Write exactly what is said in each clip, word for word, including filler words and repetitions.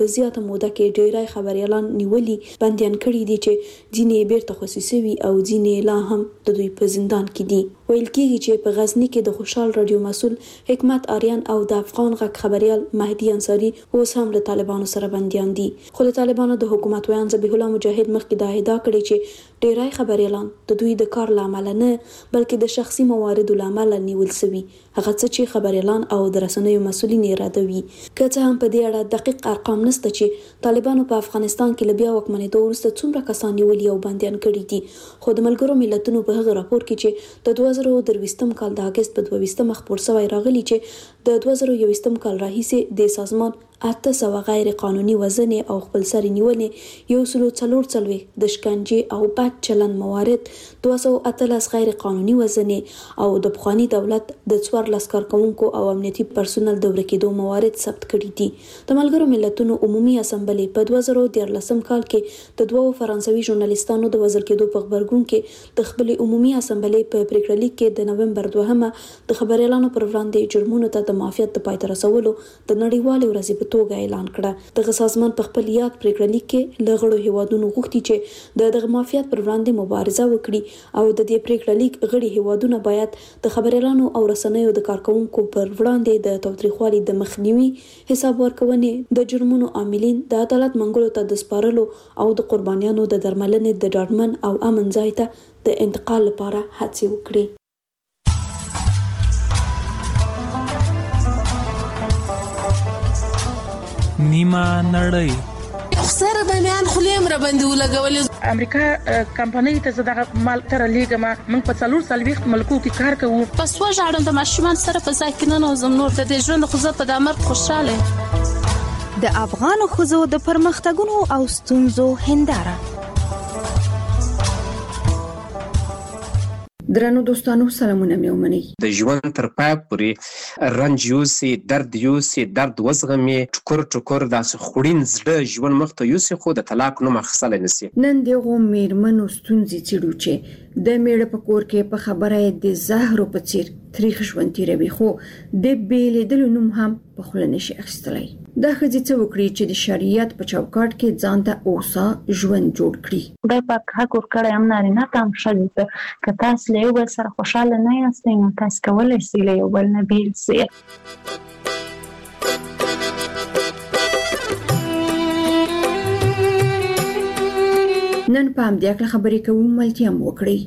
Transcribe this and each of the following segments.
په زیاته موده کې ډیری خبريالان نیولي بنديان کړي دي چې ځینې بیرته خصوصي وي او ځینې لا هم د دوی په زندان کې دي. ویل کېږي چې په غزنی کې د خوشحال رادیو مسؤل حکمت آریان او د افغان غږ خبريال مهدي انصاری اوس هم له طالبانو سره بنديان دي. خو د طالبانو د حکومت ویان ذبیح الله مجاهد مخکې دا ادعا کړې چې ډیری خبريالان د دوی د کار لامل نه بلکې د شخصي مواردو لامل نیول شوي. هغه څه چې خبريالان او د رسنیو مسؤلین اراده وي. که څه هم په دې اړه دقیق ارقام نشته چې طالبانو په افغانستان کې لبیا وکمنېدو وروسته څومره کسان نیولي او بنديان کړي دي. خو د ملګرو ملتونو په هغه راپور کې چې د دوه زره درویشتم کال د اگست په دوه ویشتمه خپور شوی راغلی چې د دوه زره یوویشتم کال راهیسې د سازمان اته سوه غیر قانوني وژنې او خپلسري نیولې، یو سلو څلور څلوېښت د شکنجې او بد چلند موارد، دوه سوه اتلس غیر قانوني وژنې او د پخواني دولت د څوارلس کارکوونکو او امنیتي پرسونل د ورکېدو موارد ثبت کړي دي. د ملګرو ملتونو عمومي اسامبلې په دوه زره دیارلسم کال کې د دوو فرانسوي ژورنالیستانو د وژل کېدو په غبرګون کې د خپلې عمومي اسامبلې په پریکړه لیک کې د نومبر دوهمه د خبريالانو پر وړاندې جرمونو ته د معافیت د پای ته رسولو د نړیوالې ورځې په توګه اعلان کړه. دغه سازمان په خپل یاد پریکړه لیک کې له غړو هیوادونو غوښتي چې د دغه معافیت پر وړاندې مبارزه وکړي او د دې پریکړه لیک غړي هیوادونه باید د خبريالانو او رسنیو د کارکوونکو پر وړاندې د تاوتریخوالي د مخنیوي، حساب ورکونې، د جرمونو عاملین د عدالت منګولو ته د سپارلو او د قربانیانو د درملنې د ډاډمن او امن ځای ته د انتقال لپاره هڅې وکړي. نیمه نړۍ سره باندې خلیم را باندې ولګولې. امریکا کمپنۍ ته زداغه مال تر لیګه ما موږ په څلور سلويخت ملکو کې کار کوو. پس وژاړم د ماشومان سره په ځای کې نه نوزم نور د دې ژوند خو زه په د امر خوشاله. د افغان ښځو د پرمختګونو او ستونزو هنداره. درنو دوستانو سلامونه مې ومنئ. د ژوند تر پای پورې رنج یوسي، درد یوسي، درد وزغمي، ټکر ټکر داسې خوړین زړه ژوند مخ ته یوسي، خو د طلاق نوم اخیستلی نشي. نن دغو میرمنو ستونزې څېړو چې د میړه په کور کې په خبره د زهرو په څیر تریخ ژوند تیروي، خو د بېلېدلو نوم هم په خوله نشي اخیستلی. دا ښځې څه وکړي چې د شریعت په چوکاټ کې ځان ته اوسا ژوند جوړ کړي. خدای پاک حق ورکړی هم نارینه ته هم ښځې ته. که تاسو له یو بل سره خوشحاله نه یاستئ نو تاسو کولی شئ له یو بل نه بېل شئ. نن په همدې هکله خبرې کوو، ملتیا هم وکړئ.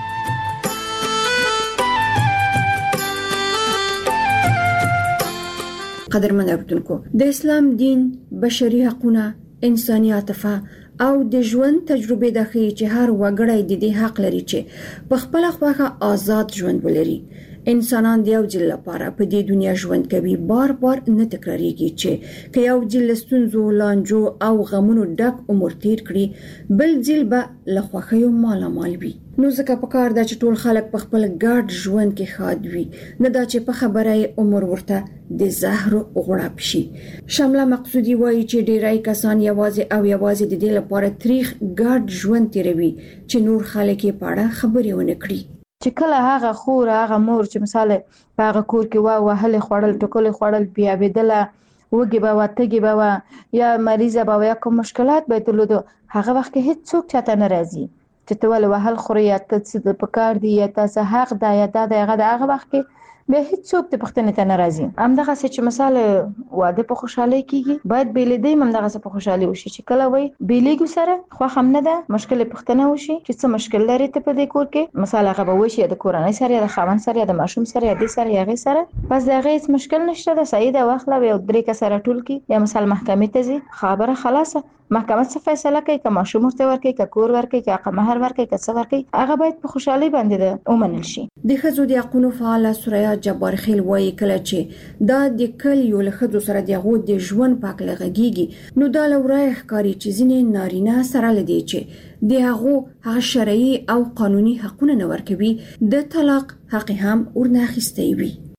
قدرمن اوریدونکو، د اسلام دین بشري حقونه، انساني عاطفه او د ژوند تجربه د ښیي چې هر وګړی د دې حق لري چې په خپل خوښه آزاد ژوند ولري. انسانان د یو ځل لپاره په دې دنیا ژوند کوي، بار بار نه تکراریږي چې که یو ځل ستونزو، لانجو او غمونو ډک عمر تیر کړي، بل ځل به له خوښیو مالامال وي. نو ځکه پکار ده چې ټول خلک په خپل ګډ ژوند کې ښاد وي، نه دا چې په خبره عمر ورته د زهرو غوړپ شي. شمله مقصودی وایي چې ډیری کسان یوازې او یوازې د دې لپاره تریخ ګډ ژوند تیروي چې نور خلک یې په اړه خبرې ونه کړي. چې کله هغه خور هغه مور چې مثال په هغه کور کې وا وهلې خوړل ټکلې خوړل بیا بېدله وږې به وه تږې به وه یا مریضه به وه یا کوم مشکلات به یې درلودو، هغه وخت کې هېڅ څوک چاته نه راځي چې ته ولې وهل خورې یا ته څه په کار دي یا تاسو حق ده یا دا د هغه د هغه وخت کې بیا هیڅ څوک د پښتنې ته نه راځي. همدغسې چې مثال واده په خوشحالۍ کېږي، باید بېلېدی هم همدغسې په خوشحالۍ وشي چې کله وایي بېلېږو سره خوښ هم نه ده، مشکل یې پوښتنه وشي چې څه مشکل لري ته په دې کور کې، مثال هغه به وشي یا د کورنۍ سره یا د خاوند سره یا د ماشوم سره یا دې سره یا هغې سره، بس د هغې هېڅ مشکل نشته ده، صحیح ده، واخله یو درې کسه راټول کړي یا مثال محکمې ته ځي، خبره خلاصه. محکمه څه فیصله کوي، که ماشوم ورته ورکوي، که کور ورکوي، که حق مهر ورکوي، که څه ورکوي، هغه باید په خوشحالۍ باندې ده ومنل شي. د ښځو د حقونو فعاله سریا جبار خیل وایي کله چې دا د کلیو له ښځو سره د هغو د ژوند په هکله غږېږي، نو دا له ورایه ښکاري چې ځینې نارینه سره له دې چې د هغو هغه شرعي او قانوني حقونه نه ورکوي، د طلاق حق هم ورنه اخیستی وي.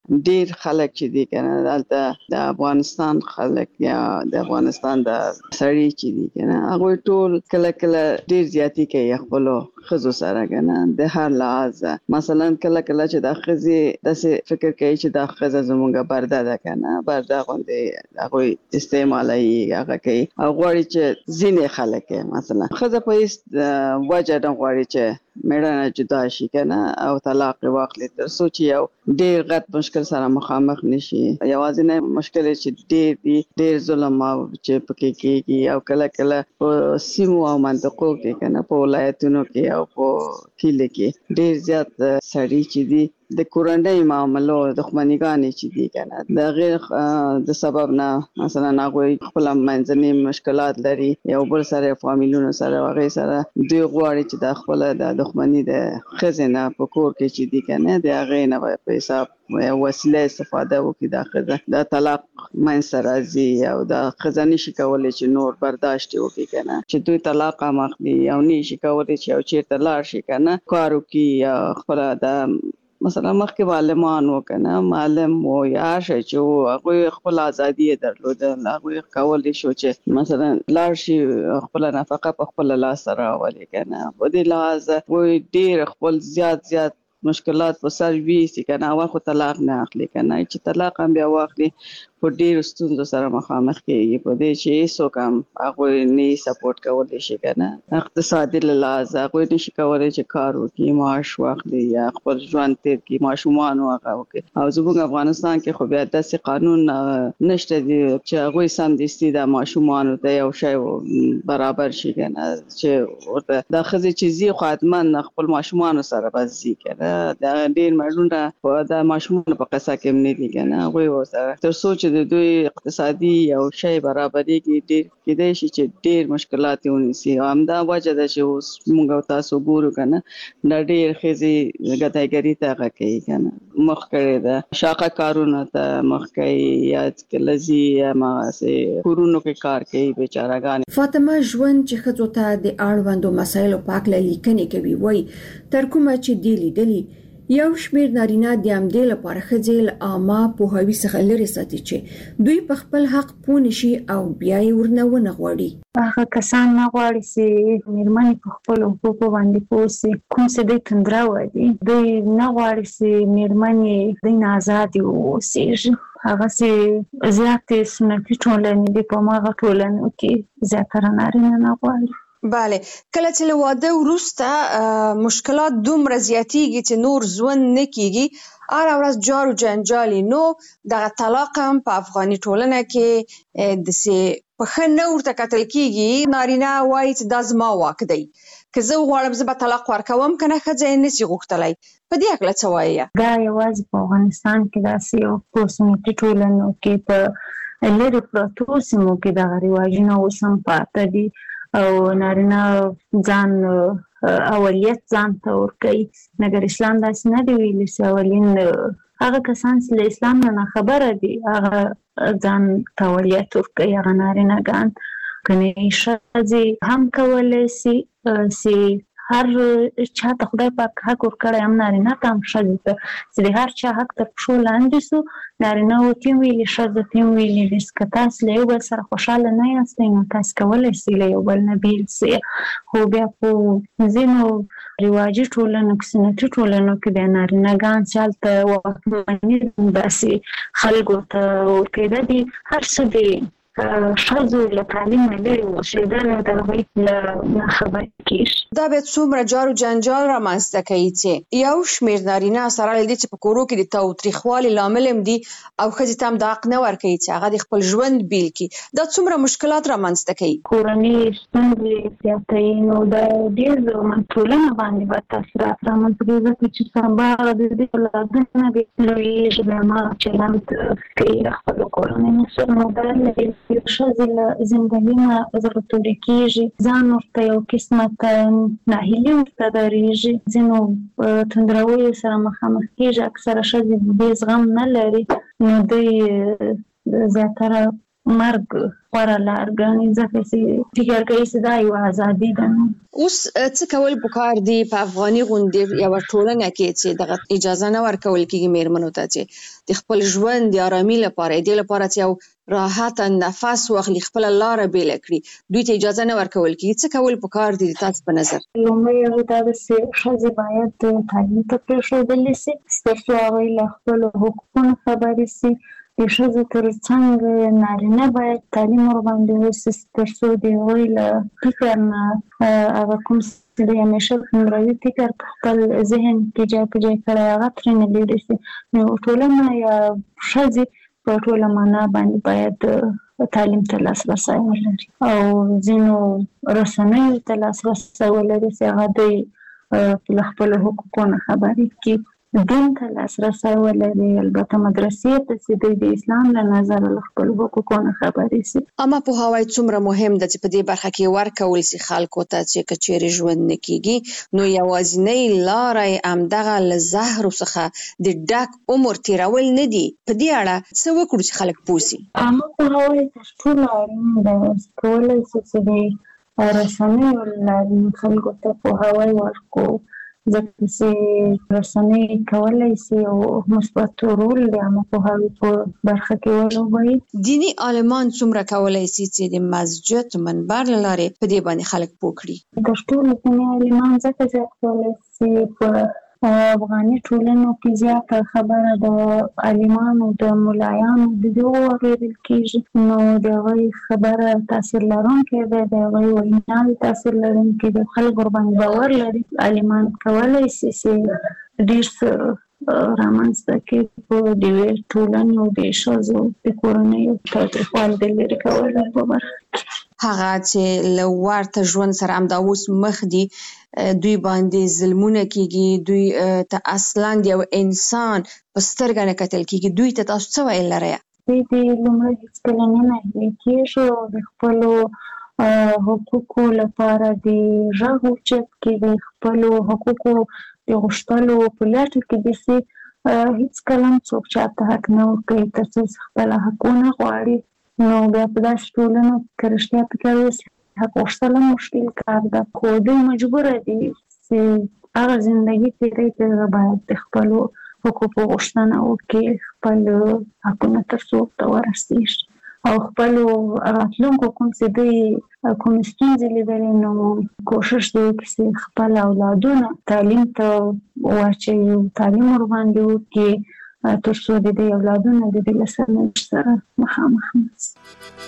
ډیر خلک چې دي کنه دلته د افغانستان خلک یا د افغانستان د سړي چې دي کنه هغه ټول کله کله ډیر زیاتی کوي خپل خزو سره کنه د هر لحاظ مثلا کله کله چې د خزي د فکر کوي چې د خزه زمونږه برده ده کنه برده غوندې هغه استعمالي هغه کوي او غواړي چې ځینې خلک مثلا خزه په هیڅ وجه نه غواړي چې میړه جدا شي کنه او طلاق واخلي تر څو چې یو ډیر غټ مشکل سره مخامخ نشي یوازې نه مشکل چې ډیر دی ډیر ظلم او چې پکې کېږي او کله کله په سیمو او منطقو کې کنه په ولایتونو کې او په کلی کې ډیر زیات سړي چې دی د کورنۍ معاملو دښمنیګانې چې دي کنه د غیر د سبب نه مثلا هغه خپل منځني مشکلات لري یو بل سره فامیلونو سره هغه سره دوی غواړي چې د خپل د دښمنۍ د خزینه په کور کې چې دي کنه د هغه نه په حساب وسیله استفاده وکړي د خزه د طلاق من سره زی او د خزانه شي کولای چې نور برداشت وکړي کنه چې دوی طلاق مخدي او نشي کولای چې او چیرته لاړ شي کنه کارو کې خپل د مثلا مخکې معلمان وکنه معلم و یا شي چې هغه خپل ازادي درلوده هغه کولای شو چې مثلا لاړ شي خپل نفقه په خپل لاس سره ولي کنه په دې لحاظ و ډیر خپل زیات زیات مشکلات په سر وی سي کنه او خو طلاق نه اخلي کنه چې طلاق هم بیا واخلي په ډیر ستونزو سره مخامخ کیږي په دې چې هیڅ کم هغه نه سپورټ کولای شي کنه اقتصادي لحاظ هغه نشي کولای چې کار وکړي معاش واخلي یا خپل ژوند تیر کړي ماشومان هغه وکړي او زموږ افغانستان کې خو بیا داسې قانون نشته دی چې هغه سم دستي د ماشومان ته یو شی برابر شي کنه چې ورته د خزي چیزي خدمت خپل ماشومان سره بزي کنه د ډیر مړونه په د ماشومان په قصه کې نه دي کنه هغه وسره تر څو د دوی اقتصادي او شی برابرۍ کې ډیر کېدای شي چې ډیر مشکلات ونیسي همدا وجه ده چې اوس موږ تاسو ګورو کنه د ډیر خزي غتایګری ته کوي کنه مخ کړی ده شاقه کارونه ته مخ کوي یا کلزي ما سه کورونو کې کار کوي بیچارهګان فاطمه ژوند چې خزو ته د اړوندو مسایلو پاک لیکنې کوي وای تر کومه چې دی لیدلی یو شمیر نارینه د امدې لپاره خځل عامه پوهاوی څخه لري ساتي چې دوی په خپل حق پوه شي او بیا یې ورنه ونه غواړي هغه کسان نه غواړي چې میرمنې په خپل حقوقو باندې پوه شي کوم څه د تندرا ودی دوی نه غواړي چې میرمنې د آزادي اوسېږي هغه چې زیات سنتي ټولنې د په ماغه ټولنې کې زیاتره نارینه نه غواړي بله کله چې له واده وروسته مشکلات دومره زیاتیږي چې نور ژوند نه کیږي هر ورځ جار و جنجالي نو دغه طلاق هم په افغاني ټولنه کې د سي په ښه نه ورته کتل کیږي نارینه وایي چې دا زما واک دی که زه غواړم زه به طلاق ورکوم که نه ښځه یې نشي غوښتلی په دې هکله څه وایي دا یوازې په افغانستان کې داسې یو په سنتي ټولنو کې په لرې پرتو سیمو کې دغه رواجونه اوس هم پاته دي او نارینه ځان اولیت ځان ته ورکوي مګر اسلام داسې نه دی ویلي چې اولین هغه کسان چې له اسلام نه خبره دي هغه ځان ته اولیت ورکوي هغه نارینهګان کنه ښځې هم کولی شي چې هر چا ته خدای پاک حق ورکړی هم نارینه ته هم ښځې ته چې د هر چا حق تر پښو لاندې سو نارینه ورته هم ویلي ښځو ته هم ویلي دي که تاسو له یو بل سره خوشحاله نه یاستئ نو تاسو کولی شئ له یو بل نه بیل شئ خو بیا په ځینو رواجي ټولنو کې سنتي ټولنو کې بیا نارینهګان چې هلته واکمني داسې خلکو ته ورکېده دي هر څه دي ښځو له تعلیم لرې اوسېدل د هغوی له خبرې کېږي دا بیا څومره جار و جنجال رامنځته کوي چې یو شمېر نارینه سره له دې چې په کورو کې د تاوتریخوالي لامل هم دي او ښځې ته هم دا حق نه ورکوي چې هغه د خپل ژوند بیل کړي دا څومره مشکلات رامنځته کوي کورنۍ ستونزې زیاتوي نو د ډېر زیات ټولنه باندې به تاثیرات رامنځته کوي ځکه چې سبا د دې اولادونه بې لویېږي بیا هماغه چلند کوي د خپلو کورنیو سره نو دا لري یو ښځې له زندګي نه زړه تورې کېږي ځان ورته یو قسمت ناهیلي ورته درېږي ځینو تندرویو سره مخامخ کېږي اکثره ښځې د دې زغم نه لري نو دوی زیاتره مرګ غوره لار ګڼي ځکه چې فکر کوي چې دا یو ازادي ده. اوس څه کول پکار دي په افغاني غونډې یو ټولنه کې چې دغه اجازه نه ورکول کېږي میرمنو ته چې د خپل ژوند د آرامي لپاره د لپاره چې یو راحت نفس واخلي خپل لار بیل کړي دوی ته اجازه نه ورکول کېږي. څه کول پکار دي تاسو په نظر؟ لومړی یو دا چې ښځې باید تعلیم ته پرېښودل شي تر څو هغوی له خپلو حقوقو خبرې شي. د ښځو تر څنګ نارینه باید تعلیم ورباندې وشي تر څو د هغوی له فکر نه هغه کوم چې د همیشه عمروي فکر په خپل ذهن کې ځای په ځای کړی هغه ترېنه لرې شي. نو ټولنه یا ښځې په ټوله معنا باندې باید تعلیم ته لاسرسی ولري او ځینو رسنیو ته لاسرسی ولري چې هغه دوی له خپلو حقوقو نه خبرې کړي. دین ته لاسرسی ولري البته مدرسې ته چې دوی د اسلام له نظره له خپلو حقوقو نه خبرې شي. عامه پوهاوی څومره مهم ده چې په دې برخه کې ورکول شي خلکو ته چې که چیرې ژوند نه کېږي نو یوازینۍ لاره یې همدغه له زهرو څخه د ډک عمر تېرول نه دي. په دې اړه څه وکړو چې خلک پوه شي؟ عامه پوهاوی تر ټولو اړین دی. کولی شي چې د رسنیو له لارې خلکو ته پوهاوی ورکړو ځکه چې رسنۍ کولی شي او مثبت رول د عامه پوهاوي په برخه کې ولوبوي. دیني عالمان څومره کولی شي چې د مسجد منبر له لارې په دې باندې خلک پوه کړي؟ تر ټولو دیني عالمان ځکه زیات کولی شي په افغاني ټولنو کې زیاته خبره د عالمانو د ملایانو د دغو اورېدل کېږي نو د هغوی خبره تاثیر لرونکی دی د هغوی ویناوې تاثیر لرونکی دی خلک ورباندې باور لري. عالمان کولی شي چې ډېر څه رامنځته کړي په د یوې ټولنې او د ښځو د کورنیو تاوتریخوالي د لرې کولو په برخه کې. هغه چې له ورته ژوند سره همدا اوس مخ دي دوی باندې ظلمونه کېږي دوی ته اصلا د یو انسان په سترګه نه کتل کېږي دوی ته تاسو څه ویل لرئ؟ دوی د لومړی هېڅکله نه ناهیلي کېږي او د خپلو حقوقو لپاره د غږ اوچت کړي د خپلو حقوقو د غوښتلو په لټه کې دي چې هېڅکله هم څوک چاته حق نه ورکوي تر څو خپله حق ونه غواړي. نو بیا په داسې ټولنو کې رښتیا فکر وشي حق غوښتل هم مشکل کار ده خو دوی مجبوره دي چې هغه زندګي تېروي چې باید د خپلو حقوقو غوښتنه وکړي خپل حقونه تر څو ورته ورسېږي او خپلو راتلونکو کوم چې دوی کوم ستونزې لیدلې نو کوشش دی چې خپل اولادونه تعلیم ته واچوي تعلیم ورباندې وکړي تر څو د دې اولادونه د دې له سرنوشت سره مخامخ نه شي.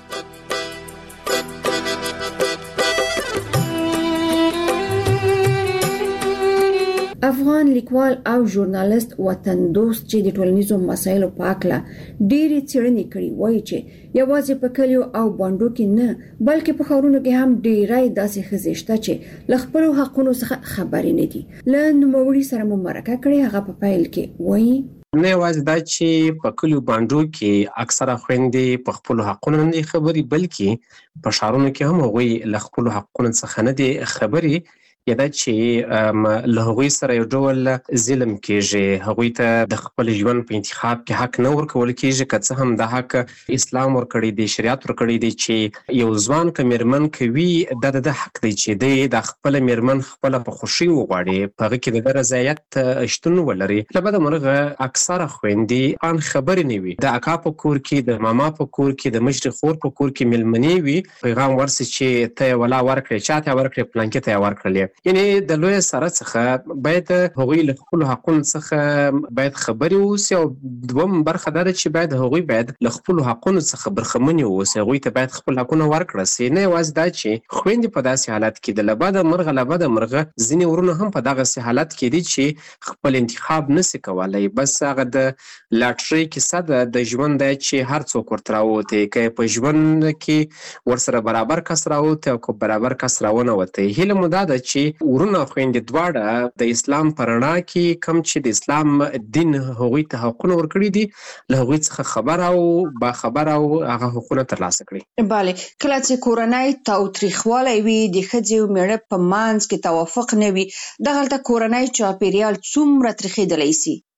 افغان لیکوال او ژورنالیست وطن دوست چې د ټولنیزو مسایلو په اړه ډېرې څېړنې کړې وایي چې یوازې په کلیو او بانډو کې نه بلکې په ښارونو کې هم ډېری داسې ښځې شته چې له خپلو حقونو څخه خبرې نه دي. له نوموړي سره مو مرکه کړې هغه په پیل کې وایي نه یوازې دا چې په کلیو بانډو کې اکثره خویندې په خپلو حقونو نه دي خبرې بلکې په ښارونو کې هم هغوی له خپلو حقونو څخه نه دي خبرې یا دا چې له هغوی سره یو ډول ظلم کېږي هغوی ته د خپل ژوند په انتخاب کې حق نه ورکول کېږي که څه هم دا حق اسلام ورکړی دی شریعت ورکړی دی چې یو ځوان که میرمن کوي دا د ده حق دی چې دی د خپله میرمن خپله په خوښي وغواړي په هغه کې د ده رضایت شتون ولري. له بده مرغه اکثره خویندې ان خبرې نه وي د اکا په کور کې د ماما په کور کې د مشرې خور په کور کې میلمنې وي پیغام ورسي چې ته یې ولا ورکړې چا ته یې ورکړې پلانکې ته یې ورکړلې یعنی د لوی سره څخه باید هغوی له خپلو حقونو څخه باید خبرې ووسي او دوم برخه دا ده چې باید هغوی باید له خپلو حقونو څخه برخمنې ووسي هغوی ته باید خپل حقونه ورکړه سي نه یوازې دا چې خویندې په داسې حالت کې د له بده مرغه له بده مرغه ځینې ورونه هم په دغسې حالت کې دي چې خپل انتخاب نسي کولی بس هغه د لاټرۍ کیسه ده د ژوند دی چې هر څوک ورته راووتی که په ژوند کې ورسره برابر کس راووتی او که برابر کس راونوتی هیله مو دا ده چې ورونه خویندې دواړه د اسلام په رڼا کې کوم چې د اسلام دین هغوی ته حقونه ورکړي دي له هغوی څخه خبر او باخبر او هغه حقونه ترلاسه کړي. بله کله چې کورنۍ تاوتریخوالی وي د ښځې او میړه په منځ کې توافق نه وي دغلته کورنۍ چاپیریال څومره تریخېدلی سي؟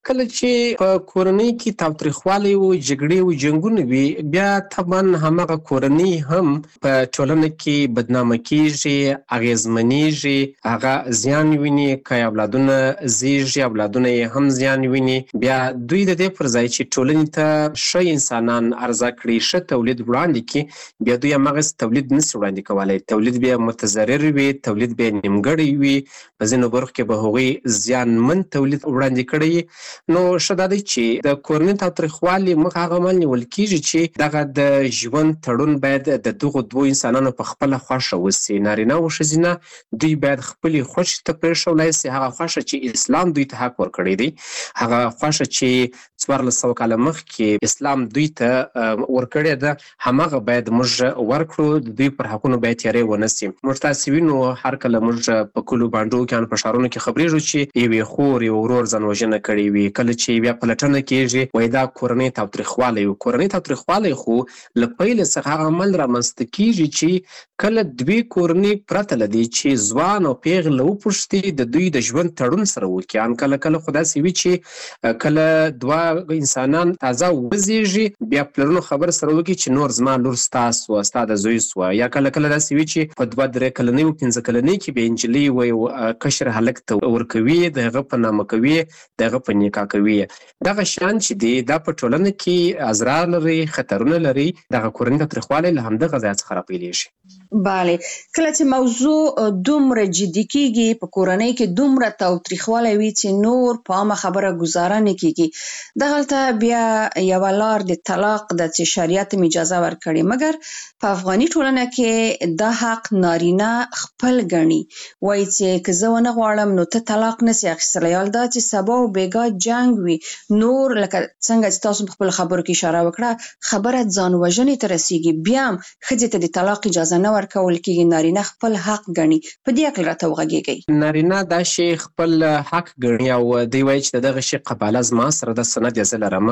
کله چې په کورنۍ کې تاوتریخوالی او جګړې او جنګونه وي بیا طبعا همغه کورنۍ هم په ټولنه کې بدنامه کیږي، اغیزمنیږي، هغه زیان ویني. که اولادونه زیږي اولادونه یې هم زیان ویني. بیا دوی د دې پر ځای چې ټولنې ته ښه انسانان عرضه کړي، ښه تولید وړاندې کړي، بیا دوی همغسې تولید نشي وړاندې کولی. تولید بیا متضرر وي، تولید بیا نیمګړی وي، په ځینو برخو کې به هغوی زیانمن تولید وړاندې کړی. نو ښه دا دی چې د کورنۍ تاوتریخوالي مخ هغه عمل نیول کېږي چې دغه د ژوند تړون باید د دغو دوو انسانانو په خپله خوښه وسي. نارینه او ښځینه دوی باید خپلې خوښې ته پرېښولی سي. هغه خوښه چې اسلام دوی ته حق ورکړی دی، هغه خوښه چې څوارلس سوه کاله مخکې اسلام دوی ته ورکړې ده، همغه باید موږ ورکړو. د دوی پر حقونو باید تیاری ونه سي. موږ تاسې وینو هر کله موږ په کلو بانډو کې په ښارونو کې خبرېږو چې یوې خور یو ورور ځان وژنه کړې وي. کله چې بیا پلټنه کېږي وایي دا کورنۍ تاوتریخوالی و. کورنۍ تاوتریخوالی خو له پیله څخه هغه عمل رامنځته کېږي چې کله دوې کورنۍ پرته له دې چې ځوان او پیغله وپوښتي د دوی د ژوند تړون سره وکړي. ان کله کله خو داسې وي چې کله دوه انسانان تازه وزېږي بیا پلرونو خبر سره وکړي چې نور زما لور ستا سوه، ستا د زوی سوه. یا کله کله داسې وي چې په دوه درې کلنۍ و پنځه کلنۍ کې بیا نجلۍ وایي کشر هلک ته ورکوي، د هغه په نامه کوي، د هغه په نکاح کوي. دغه شیان چې دي دا په ټولنه کې اضرار لري، خطرونه لري. دغه کورنۍ تاوتریخوالی له همدغه ځایه څخه راپیلېږي. بله، کله چې موضوع دومره جدي کېږي، په کورنۍ کې دومره تاوتریخوالی وي چې نور په عامه خبره ګزاره نه کېږي، دغلته بیا یوه لار د طلاق ده چې شریعت هم اجازه ورکړې. مګر په افغاني ټولنه کې دا حق نارینه خپل ګڼي، وایي چې که زه ونه غواړم نو ته طلاق نسي اخیستلی. حال دا چې سبا او بېګا جنګ وي، نور لکه څنګه چې تاسو په خپلو خبرو کې اشاره وکړه، خبره ځان وژنې ته رسېږي، بیا هم ښځې ته د طلاق اجازه نه ورکول کېږي. نارینه خپل حق ګڼي. په دې هکله راته وغږېږئ. نارینه دا شی خپل حق ګڼي او دوی وایي چې د دغه شي قباله زما سره د سند یې زه لرم.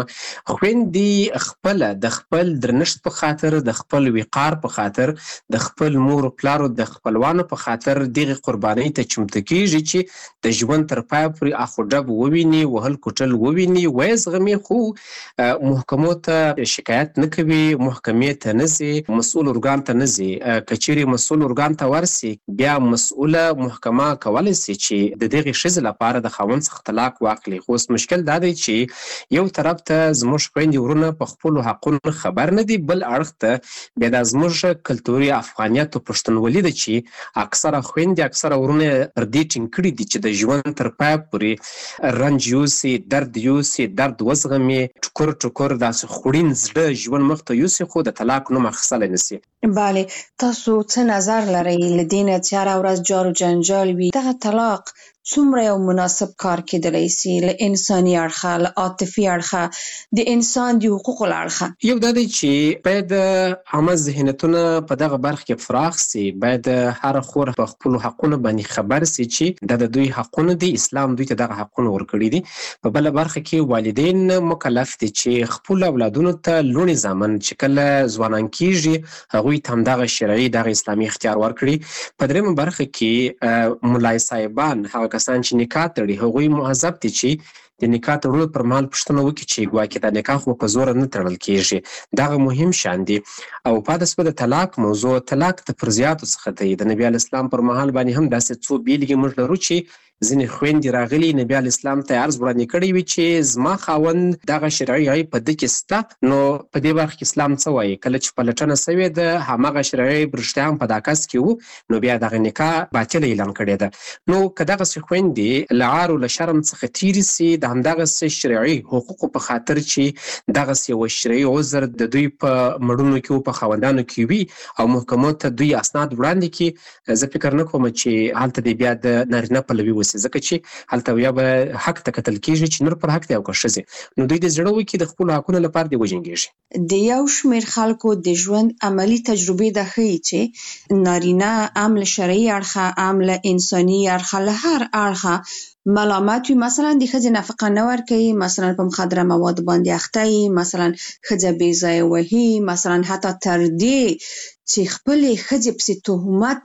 خویندې خپله د خپل درنښت په خاطر، د خپل وقار په خاطر، د خپل مور و پلارو د خپلوانو په خاطر دغې قربانۍ ته چمتو کېږي چې د ژوند تر پایه پورې اخ و ډب وویني، وهل کوټل وویني، ویې زغمي، خو محکمو ته شکایت نه کوي، محکمې ته نه ځي، مسؤل ارګان ته نه ځي. که چیرې مسؤل ارګان ته ورسي بیا مسؤله محکمه کولی سي چې د دغې ښځې لپاره د خاوند څخه طلاق واخلي. خو اوس مشکل دا دی چې یو طرف ته زموږ خویندې ورونه په خپلو حقونو خبر نه دي، بل اړخ ته بیا دا زموږ کلتوري افغانیت او پښتونولي ده چې اکثره خویندې اکثره ورونه پر دې ټینګ کړي دي چې د ژوند تر پایه پورې رنج یوسي، درد یوسي، درد وزغمي، ټکر ټکر داسې خوړین زړه ژوند مخ ته یوسي، خو د طلاق نوم اخیستلی نه سي. بله، تاسو څه نظر لرئ له دې نه چې هره ورځ جار و جنجال وي؟ دغه طلاق څومره یو مناسب کار کېدلی سي له انساني اړخه، له عاطفي اړخه، د انسان د حقوقو له اړخه؟ یو دا دی چې باید عامه ذهنیتونه په دغه برخه کې فراخ سي. باید هر خور په خپلو حقونو باندې خبر سي چې دا د دوی حقونه دي، اسلام دوی ته دغه حقونه ورکړي دي. په بله برخه کې والدین مکلف دي چې خپلو اولادونو ته لوڼې زامن چې کله ځوانان کېږي هغوی ته همدغه شرعي دغه اسلامي اختیار ورکړي. په درېیمه برخه کې ملای صاحبان، هغه کسان چې نکاح تړي، هغوی مهذب دي چې د نکاح تړلو پر مهال پوښتنه وکړي چې ګواکې دا نکاح خو په زوره نه تړل کېږي. دغه مهم شیان دي. او پاتې شوه د طلاق موضوع. طلاق د فرضیاتو څخه دی. د نبي علیه اسلام پر مهال باندې هم داسې څو بیلګې موږ لرو چې ځینې خویندې راغلي، نبي علیه اسلام ته یې عرض وړاندې کړی وي چې زما خاوند دغه شرعي عیب په ده کې شته. نو په دې برخه کې اسلام څه وایي؟ کله چې پلټنه سوې ده همغه شرعي عیب رښتیا هم په دا کس کې و، نو بیا دغه نکاح باطله اعلان کړې ده. نو که دغسې خویندې له عار او له شرم څخه تېرې سي د همدغسې شرعي حقوقو په خاطر چې دغسې یو شرعي عذر د دوی په مړونو کې و، په خاوندانو کې وي، او محکمو ته دوی اسناد وړاندې کړي، زه فکر نه کوم چې هلته دی بیا د نارینه پلوي وسي، ځکه چې هلته یا به حق ته کتل کېږي چې نور پر حق دی او که ښځې، نو دوی د زړه وکړي د خپلو حقونو لپاره دې وجنګېږي. د یو شمېر خلکو د ژوند عملي تجربې دا ښیي چې نارینه هم له شرعي اړخه، هم له انساني اړخه، له هر اړخه ملامت وي. مثلا د ښځې نفقه نه ورکوي، مثلا په مخدره مواد باندې اخته وي، مثلا ښځه بې ځایه وهي، مثلا حتی تر دې چې خپلې ښځې پسې تهمت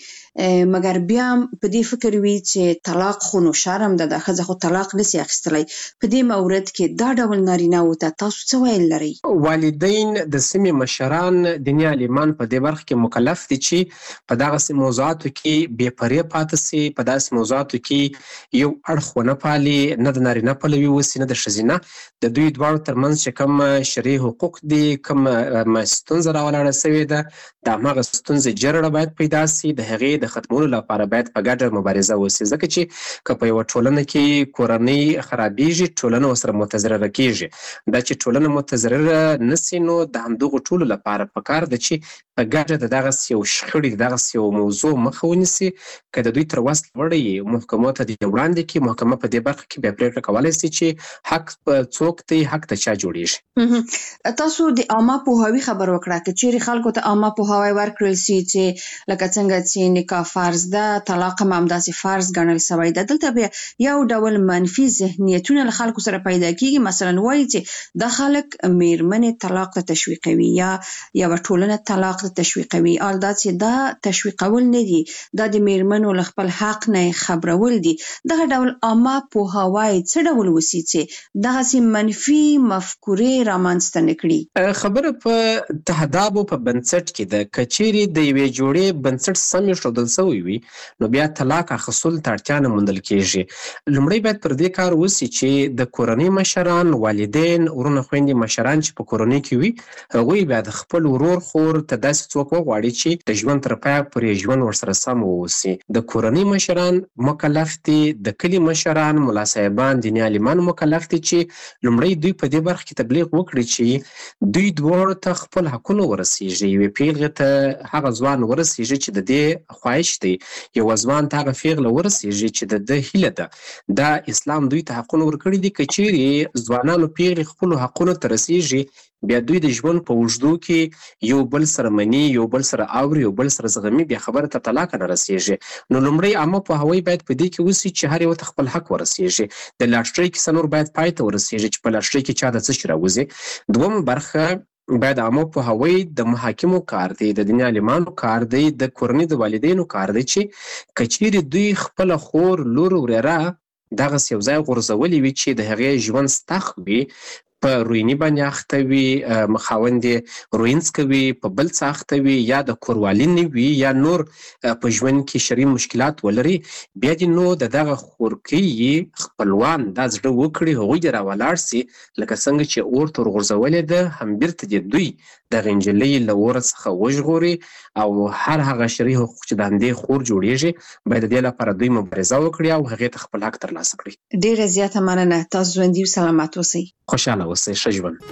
تړي مګر بیا په دې فکر وي چې طلاق خو نو شرم ده، د ښځه خو طلاق نشي اخیستلی. په دې مورد کې دا ډول نارینه‌وو ته تاسو څه ویل لرئ؟ والدین د سیمې مشران دیني عالمان په دې برخه کې مکلف دي چې په دغسې موضوعاتو کې بې پرې پاتې سي، په داسې موضوعاتو کې یو اړخ ونه پالي، نه د نارینه پلوي وسي نه د ښځینه. د دوی دواړو ترمنځ چې کوم شرعي حقوق دي، کوم ستونزه راولاړه سوې ده، د هماغه ستونزې جرړه باید پیدا سي، د هغې د ختمولو لپاره باید په ګډه مبارزه وسي. ځکه چې که په یوه ټولنه کې کورنۍ خرابېږي، ټولنه ورسره متضرره کېږي. دا چې ټولنه متضرره نه سي، نو د همدغو ټولو لپاره پکار ده چې په ګډه د دغسې یو شخړې، د دغسې یو موضوع مخه ونیسي. که د دوی تر وس لوړی محکمو ته دې وړاندې کړي، محکمه په دې برخه کې بیا پرېکړه کولی سي چې حق څوک دی، حق د چا جوړېږي. تاسو د عامه پوهاوي خبر وکړه، که چیرې خلکو ته عامه پوهاوی ورکړل سي چې لکه څنګه چې نکاح فرض ده، طلاق هم همداسې فرض ګڼل سوی ده، دلته بیا یو ډول منفي ذهنیتونه له خلکو سره پیدا کېږي. مثلا وایي چې دا خلک میرمنې طلاق ته تشویقوي یا یوه ټولنه طلاق ته تشویقوي. حال دا چې دا تشویقول نه دي، دا د میرمنو له خپل حق نه خبرول دي. دغه ډول عامه پوهاوی څه ډول وسي چې دغسې منفي مفکورې رامنځته نه کړي؟ خبره په تهدابو په بنسټ کې ده. که چیرې د یوې جوړې بنسټ سم ایښودل سوی وي، نو بیا طلاق اخیستلو ته اړتیا نه موندل کېږي. لومړی باید پر دې کار وسي چې د کورنۍ مشران، والدین، ورونه خویندې مشران چې په کورنۍ کې وي، هغوی بیا د خپل ورور خور ته داسې څوک وغواړي چې د ژوند تر پایه پورې ژوند ورسره سم واوسي. د کورنۍ مشران مکلف دي، د کلي مشران، ملا صاحبان، دیني عالمان مکلف دي چې لومړی دوی په دې برخه کې تبلیغ وکړي چې دوی دواړو ته خپل حقونه ورسیږي. یوې پیغلې ته هغه ځوان ورسیږي چې د دې خواهش دی، یو ځوان ته هغه پیغله ورسیږي چې د ده هیله ده. دا اسلام دوی ته حقونه ورکړي دي. که چیرې ځوانانو پیغلې خپلو حقونو ته رسیږي، بیا دوی د ژوند په اوږدو کې یو بل سره مني، یو بل سره اوري، یو بل سره زغمي، بیا خبره ته طلاق نه رسیږي. نو لومړی عامه پوهاوی باید په دې کې وسي چې هر یو ته خپل حق ورسیږي. د لاټرۍ کیسه نور باید پای ته ورسیږي چې په لاټرۍ کې چا د څه شي راوځي. دوم برخه باید عامه پوهاوی د محاکمو کار دی، د دیني عالمانو کار دی، د کورنۍ د والدینو کار دی چې که چیرې دوی خپله خور، لور، ورېره دغسې یو ځای غورځولي وي چې د هغې ژوند ستخ وي، په رویني باندې اخته وي، خاوند یې روینځ کوي، په بل څه اخته وي، یا د کوروالي نه وي، یا نور په ژوند کې شرعي مشکلات ولري، بیا دې نو د دغه خورکۍ خپلوان دا زړه وکړي، هغوی دې راولاړ سي. لکه څنګه چې اور ته ورغورځولې ده، هم بیرته دې دوی دغه نجلۍ له اوره څخه وژغوري، او هر هغه شرعي حقوق چې د همدې خور جوړېږي باید د دې لپاره دوی مبارزه وکړي او هغې ته خپل حق ترلاسه کړي. ډېره زیاته مننه. تاسو ژوندي او سلامت اوسئ. خوشحاله اوسئ. ښه ژوند.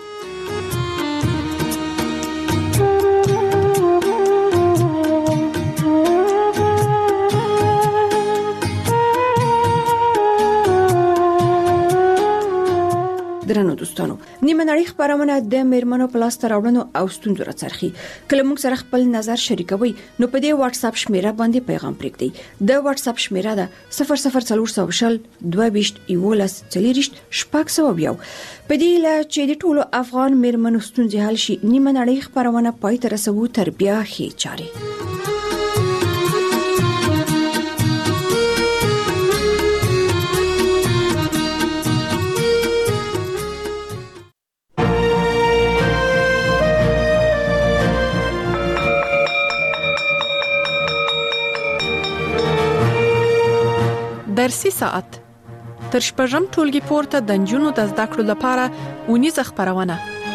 درنو دوستانو، نیمه نړۍ خبرونه د میرمنو په لاس راوړنو او ستونزو راڅرخي. کله موږ سره خپل نظر شریکوي، نو په دې واتس اپ شمیره باندې پیغام پرېږدئ. د واتس اپ شمیره ده صفر صفر څلور سوه شل دوه ویشت یولس څلېرویشت شپږ سوه یو. په دې هیله چې د ټولو افغان میرمنو ستونزې حل شي، نیمه نړۍ خبرونه پای ته رسوو تر بیا ښې چارې. درسي ساعت تر شپږم ټولګي پورته د نجونو د زده کړو لپاره ونیزه خبرونه.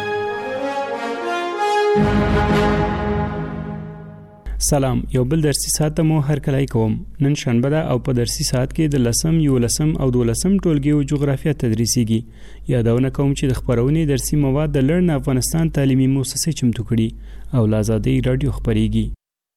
سلام، یو بل درسي ساعت مو هر کله کوم. نن شنبه ده او په درسي ساعت کې د لسم، یولسم او دولسم ټولګي او جغرافیه تدریسيږي. یادونه کوم چې د خبرونې درسي مواد د لرن افغانستان تعلیمي مؤسسه چمتو کړي او لازادي رادیو خبريږي.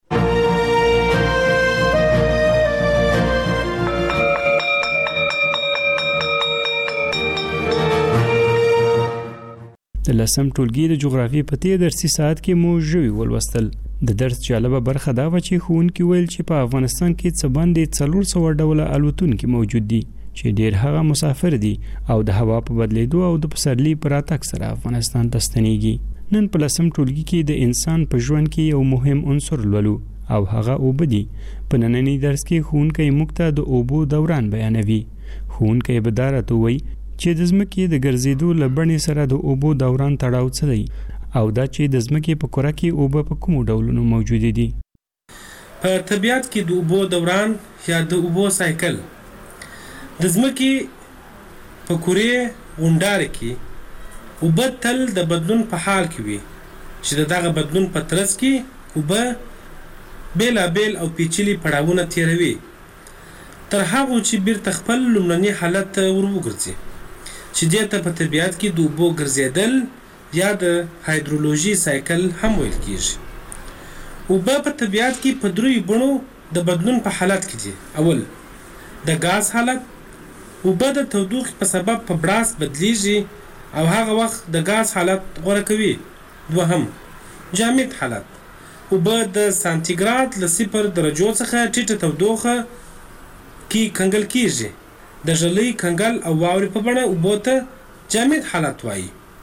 د لسم ټولګي د جغرافیې په تیر درسي ساعت کې مو ژوي ولوستل. د درس جالبه برخه دا و چې ښوونکي ویل چې په افغانستان کې څه باندې څلور سوه ډوله الوتونکي موجود دي چې ډیر هغه مسافر دي او د هوا په بدلیدو او د پسرلي په راتګ سره افغانستان ته ستنېږي. نن په لسم ټولګي کې د انسان په ژوند کې یو مهم عنصر لولو او هغه اوبه دي. په نننی درس کې ښوونکی موږ ته د اوبو دوران بیانوي. ښوونکی به دا راته وایي چې د ځمکې د ګرځېدو له بڼې سره د اوبو دوران تړاو څه دی او دا چې د ځمکې په کره کې اوبه په کومو ډولونو موجودې دي. په طبیعت کې د اوبو دوران یا د اوبو سایکل د ځمکې په کورې غونډارې کې اوبه تل د بدلون په حال کې وي چې د دغه بدلون په ترڅ کې اوبه بیلابیل او پیچلي پړاوونه تیروي تر هغو چې بیرته خپل لومړني حالت ته ور وګرځي چې دې ته په طبیعت کې د اوبو ګرځېدل یا د هایدرولوژي سایکل هم ویل کیږي. اوبه په طبیعت کې په دریو بڼو د بدلون په حالت کې دي. اول د ګاز حالت، اوبه د تودوخې په سبب په براس بدلیږي او هغه وخت د ګاز حالت غوره کوي. دوهم جامد حالت، اوبه د سانتیګراد له صفر درجو څخه ټیټه تودوخه کې کنګل کیږي. د ژلۍ، کنګل او واورې په بڼه اوبو ته جامد حالت وایي.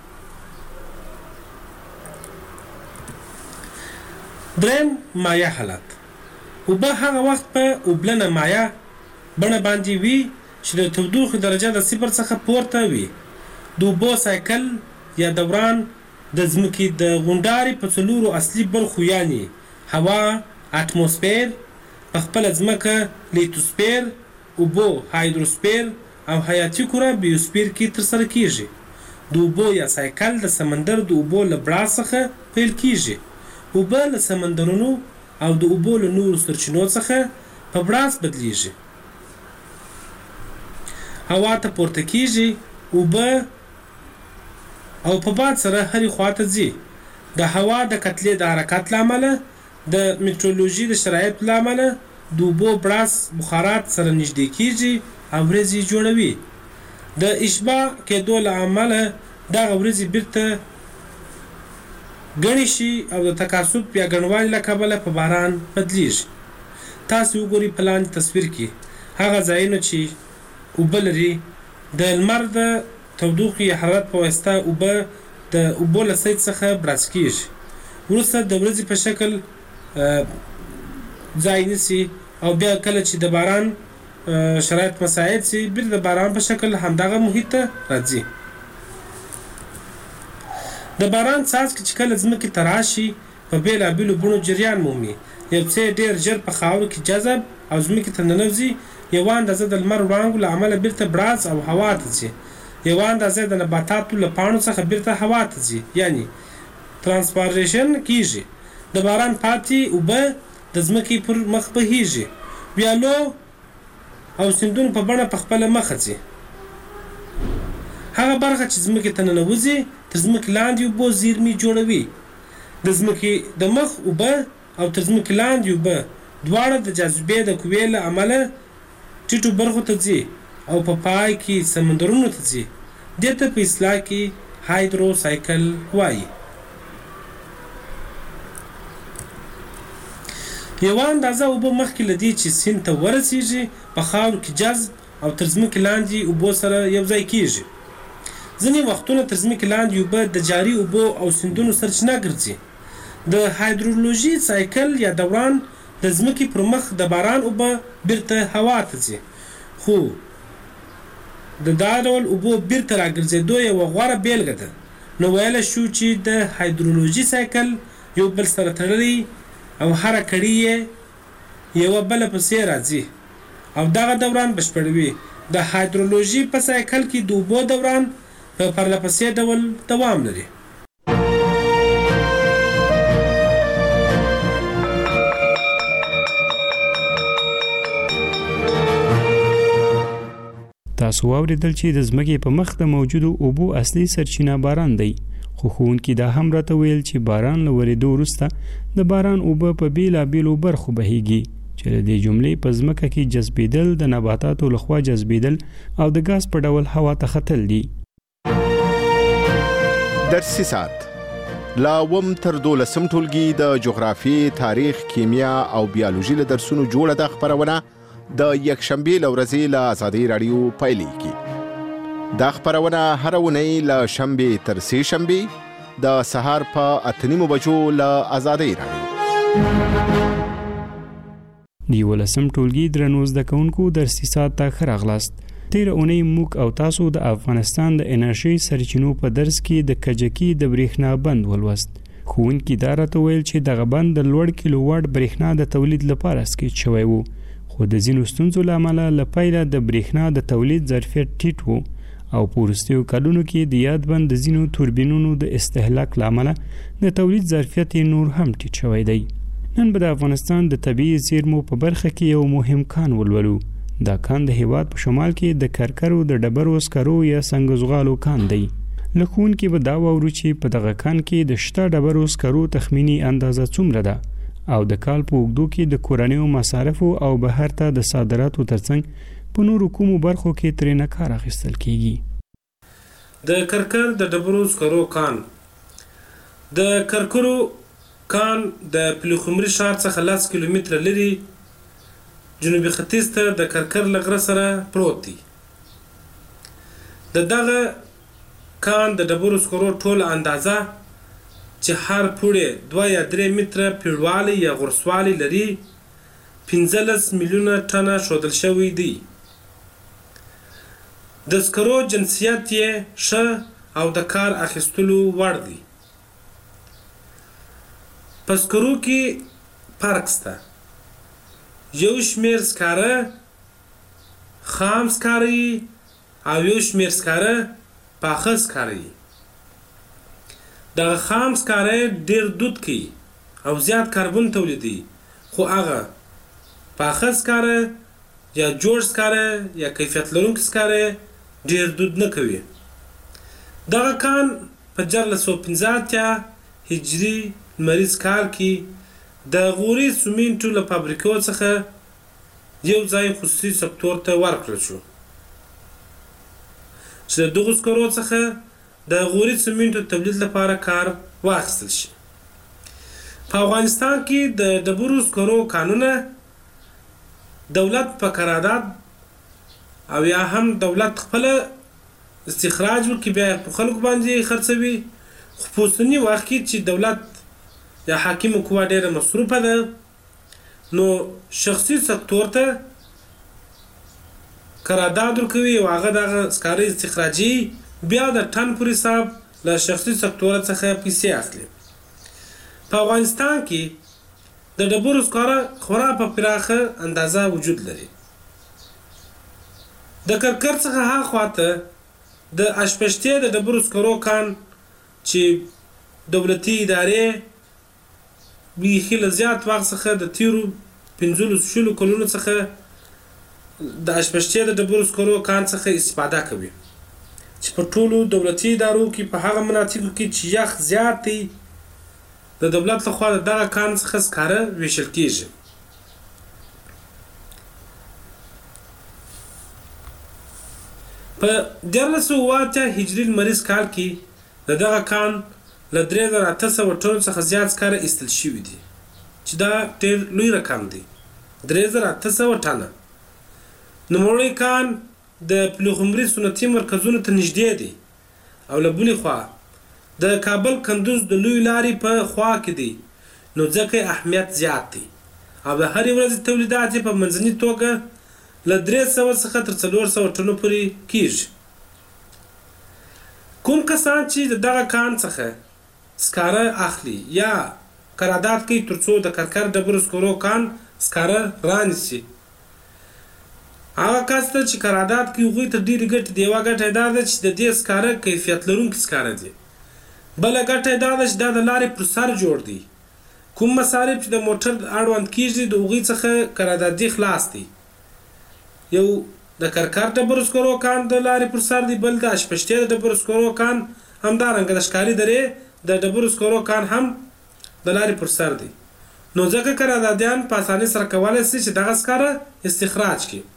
دریم مایع حالت، اوبه هغه وخت په اوبلنه مایع بڼه باندې وي چې د تودوخې درجه د صفر څخه پورته وي. د اوبو سایکل یا دوران د ځمکې د غونډارې په څلورو اصلي برخو یعنې هوا، اتموسفیر، په خپله ځمکه لیتوسفیر، اوبو هایدروسفیر او حیاتي کره بیوسفیر کې ترسره کیږي. د اوبو یا سایکل د سمندر د اوبو له براس څخه پیل کیږي. اوبه له سمندرونو او د اوبو له نورو سرچینو څخه په براس بدلیږي. هوا ته پورته کیږي، اوبه او په باد سره هرې خواته ځي. د هوا د کتلې د حرکت له امله، د میټرولوژي د شرایطو له امله د اوبو براس بخارات سره نږدې کیږي او ورېځې جوړوي. د اشباع کېدو له امله دغه ورېځې بیرته ګڼې شي او د تکاثف یا ګڼوالي له کبله په باران بدلیږي. تاسې وګورئ په لاندې تصویر کې هغه ځایونه چې اوبه لري. د لمر د تودوخې یا حرارت په واسطه اوبه د اوبو له سید څخه براس کیږي. وروسته د ورځې په شکل ځای نیسي او بیا کله چې د باران شرایط مساعد سي بیرته د باران په شکل همدغه محیط ته راځي. د باران څاڅکي چې کله ځمکې ته راشي په بېلابېلو بڼو جریان مومي. یو څه ډېر ژر په خاورو کې جذب او ځمکې ته ننوځي. یوه اندازه د لمر وړانګو له امله بیرته براس او هوا ته ځي. یوه اندازه د نباتاتو له پاڼو څخه بیرته هوا ته ځي، یعنی ترانسپارېشن کیږي. د باران پاتې اوبه د ځمکې پر مخ بهیږي، ویالو او سیندونو په بڼه په خپله مخه ځي. هغه برخه چې ځمکې ته ننوځي تر ځمکې لاندې اوبو زیرمې جوړوي. د ځمکې د مخ اوبه او تر ځمکې لاندې اوبه دواړه د جاذبې د قوې له امله ټیټو برخو ته ځي او په پای کې سمندرونو ته ځي. دې ته په اصطلاح کې هایدرو سایکل وایي. یوه اندازه اوبه مخکې له دې چې سیند ته ورسیږي په خاورو کې جذب او تر ځمکې لاندې اوبو سره یو ځای کیږي. ځینې وختونه تر ځمکې لاندې اوبه د جاري اوبو او سیندونو سرچینه ګرځي. د هایدرولوژي سایکل یا دوران د ځمکې پر مخ د باران اوبه بیرته هوا ته ځي، خو د دا ډول اوبو بیرته راګرځېدو یوه غوره بیلګه ده. نو ویلی شو چې د هایدرولوژي سایکل یو بل سره تړلی او هره کړي یې یوه بله پسې راځي او دغه دوران بشپړوي. د هایدرولوژي په سایکل کې د اوبو دوران په پرله پسې ډول دوام لري. تاسو واورېدل چې د ځمکې په مخ د موجودو اوبو اصلي سرچینه باران دی، خو ښوونکي دا هم راته ویل چې باران له ورېدو وروسته د باران اوبه په بېلابېلو برخو بهیږي چې د دې جملې په ځمکه کې جذبېدل، د نباتاتو لخوا جذبېدل او د ګاز په ډول هوا ته ختل دي. درسي ساعت لا اووم تر دولسم ټولګي د جغرافیې، تاریخ، کیمیا او بیولوژي له درسونو جوړه ده خپرونه د یکشنبې له ورځې له ازادۍ راډیو پیلېږي. دا خپرونه هره اونۍ له شنبې تر سې شنبې د سهار په اته نیمو بجو له آزادۍ راډیو. د یولسم ټولګي درنو زده کوونکو درسي ساعت ته ښه راغلاست. تیر اونۍ موږ او تاسو د افغانستان د انرژي سرچینو په درس کې د کجکي د برېښنا بند ولوست. ښوونکي دا راته ویل چې دغه بند د لوړ کیلو واټ برېښنا د تولید لپاره اسکیچ شوی و، خو د ځینو ستونزو له امله له پیله د برېښنا د تولید ظرفیت ټیټ و او په وروستیو کلونو کې د یاد بند د ځینو توربینونو د استهلاک له امله د تولید ظرفیت نور هم ټیټ شوی دی. نن به د افغانستان د طبیعي زیرمو په برخه کې یو مهم کان ولولو. دا کان د هیواد په شمال کې د کرکرو د ډبرو سکرو یا سنگزغالو کان دی. لکون کې به دا وورو چې په دغه کان کې د شته ډبرو سکرو تخمینی اندازه څومره ده او د کال په اوږدو کې د کورنیو مصارفو او بهر ته د صادراتو ترڅنګ په نورو کومو برخو کې ترې نه کار اخیستل کیږي. د کرکر د ډبرو سکرو کان د کرکرو کان د پلخمري ښار څخه لس کیلومتره لري جنوبي ختیځ ته د کرکر له غره سره پروت دی. د دغه کان د ډبرو سکرو ټوله اندازه چې هر پوړی دوه یا درې متره پیړوالی یا غرسوالی لري پنځلس میلیونه ټنه ښودل شوی دی. د سکرو جنسیت یې ښه او د کار اخیستلو وړ دی. په سکرو کې فرق شته. یو شمېر سکاره خام سکاره یي او یو شمېر سکاره پاخه سکاره یي. دغه خام سکاره ډېر دود کوي او زیات کاربن تولیدوي، خو هغه پاخه سکاره یا جوړ سکاره یا کیفیت لرونکي سکاره ډېر دود نه کوي. دغه کان په جرلس سوه پنځه اتیا هجري لمریز کال کې د غوري سمنټو له فابریکو څخه یو ځای خصوصي سکتور ته ورکړل شو چې د دغو سکرو څخه د غوري سمنټو تولید لپاره کار واخیستل شي. په افغانستان کې د ډبرو سکرو کانونه دولت په قرارداد او یا هم دولت خپل استخراج وکړي بیا په خلکو باندې خرڅوي، خو په اوسني وخت کې چې دولت یا حاکمه قوه ډېره مصروفه ده نو شخصي سکتور ته قرارداد ورکوي او هغه دغه سکاره استخراجي بیا د ټن پر حساب له شخصي سکتور څخه پیسې اخلي. په افغانستان کې د ډبرو سکاره خورا په پراخه اندازه وجود لري. د کرکر څخه هاخواته د اشپشتې د ډبرو سکرو کان چې دولتي ادارې بیخي له زیات وخت څخه د تیرو پنځلسو شلو کلونو څخه د اشپشتې د ډبرو سکرو کان څخه استفاده کوي چې په ټولو دولتي ادارو کې په هغه مناطقو کې چې یخ زیات دی د دولت لخوا د دغه کان څخه سکاره ویشل کیږي. په دیارلس سوه اوه اتیا هجري لمریز کال کې د دغه کان له درې زره اته سوه ټنو څخه زیات سکاره ایستل شوي دي چې دا ډېر لوی رقم دی، درې زره اته سوه ټنه. نوموړی کان د پلخمري صنعتي مرکزونو ته نږدې دی او له بلې خوا د کابل کندوز د لوی لارې په خوا کې دی، نو ځکه اهمیت زیات دی او د هرې ورځې تولیدات یې په منځني توګه له درې سوه څخه تر څلور سوه ټنو پورې کیږي. کوم کسان چې د دغه کان څخه سکاره اخلي یا قرارداد کوي ترڅو د کرکر ډبرو سکرو کان سکاره رانیسي، هغه کس ته چې قرارداد کوي هغوی ته ډېرې ګټې دي. یوه ګټه یې دا ده چې د دې سکاره کیفیت لرونکي سکاره دي. بله ګټه یې دا ده چې دا د لارې پر سر جوړ دی. کوم مصارف چې د موټر اړوند کیږي د هغوی څخه قراردادي خلاص دي. یو د کرکر ډبرو سکرو کان د لارې پر سر دی، بل د اشپشتې د ډبرو سکرو کان همدارنګه د ښکاري درې د ډبرو سکرو کان هم د لارې پر سر دی. نو ځکه قراردادیان په اسانۍ سره کولی شي چې دغه سکاره استخراج کړي.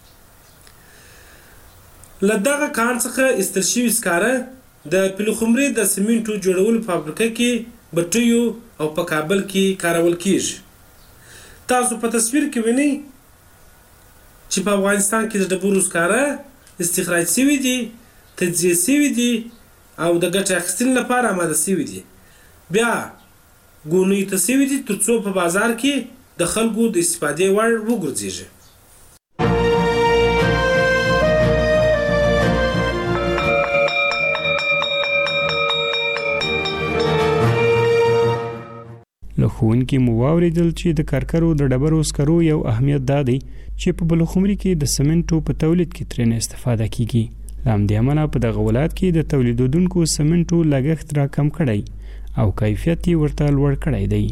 له دغه کان څخه ایستل شوي سکاره د پلخمري د سمنټو جوړولو فابریکه کې بټیو او په کابل کې کارول کیږي. تاسو په تصویر کې وینئ چې په افغانستان کې د ډبرو سکاره استخراج شوي دي، تجزیه شوي دي او د ګټې اخیستنې لپاره آماده شوي دي. بیا ګونیو ته شوي دي تر څو په بازار کې د خلکو د استفادې وړ وګرځېږي. له ښوونکي مو واورېدل چې د کرکرو د ډبرو سکرو یو اهمیت دا دی چې په بلخمري کې د سمنټو په تولید کې ترېنه استفاده کیږي. له همدې امله په دغه ولایت کې د تولیدونکو سمنټو لګښت راکم کړی او کیفیت یې ورته لوړ کړی دی.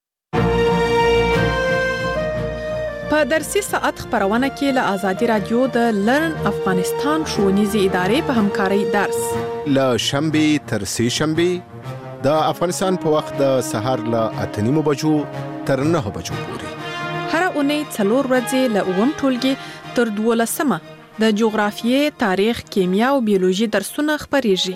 په درسي ساعت خبرونه کې له آزادي رادیو د لرن افغانستان ښوونیزې ادارې په همکارۍ درس له شنبې تر سې شنبې د افغانستان په وخت د سهار له اته نیمو بجو تر نهو بجو پورې هر اونۍ څلور ورځې له اووم ټولګي تر دولسمه د جغرافیې، تاریخ، کیمیا او بیولوژي درسونه خپرېږي.